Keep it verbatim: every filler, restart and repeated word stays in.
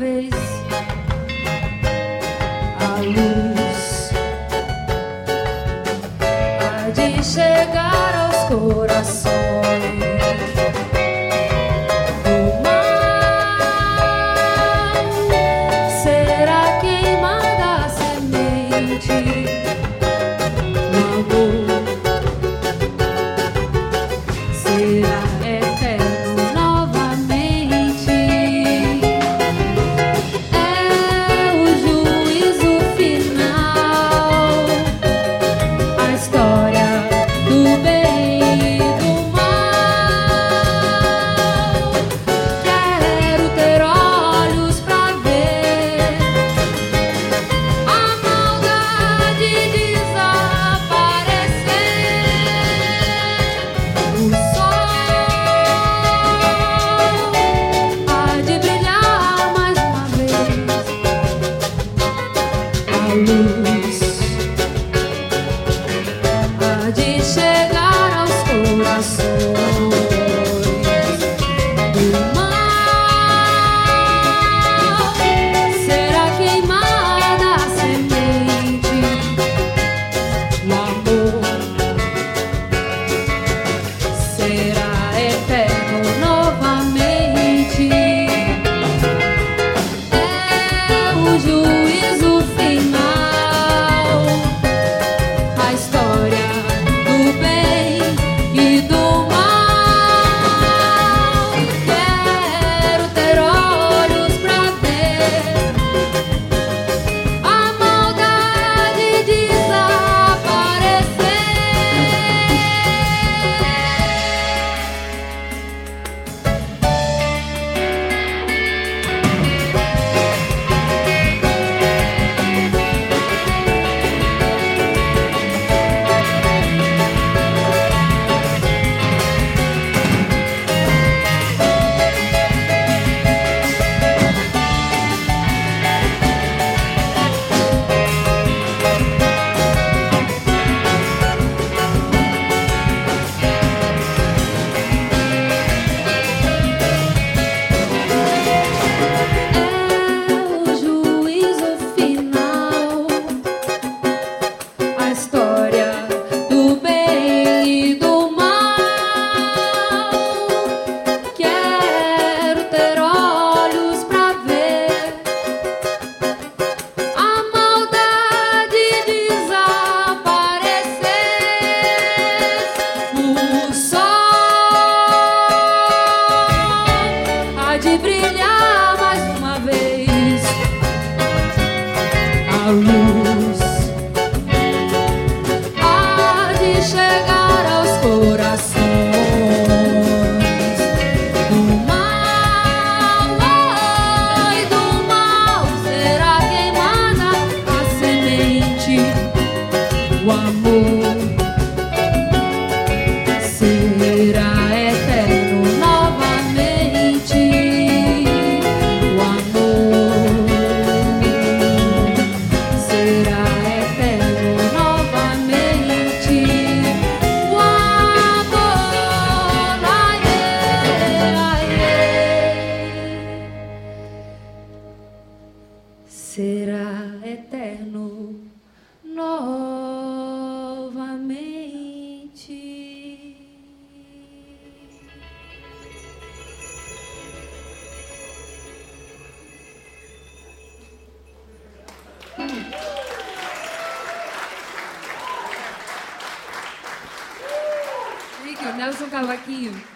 vez a luz há de chegar aos corações. Há de chegar aos corações do mal. Será queimada a semente, o amor será eterno novamente. É o juízo final, a história do bem e do mal. Quero ter olhos pra ver a maldade desaparecer. De brilhar mais uma vez, a luz há de chegar aos corações do mal. Ai, do mal será queimada a semente, o amor será eterno novamente. Será eterno novamente. Thank you, Nelson Cavaquinho.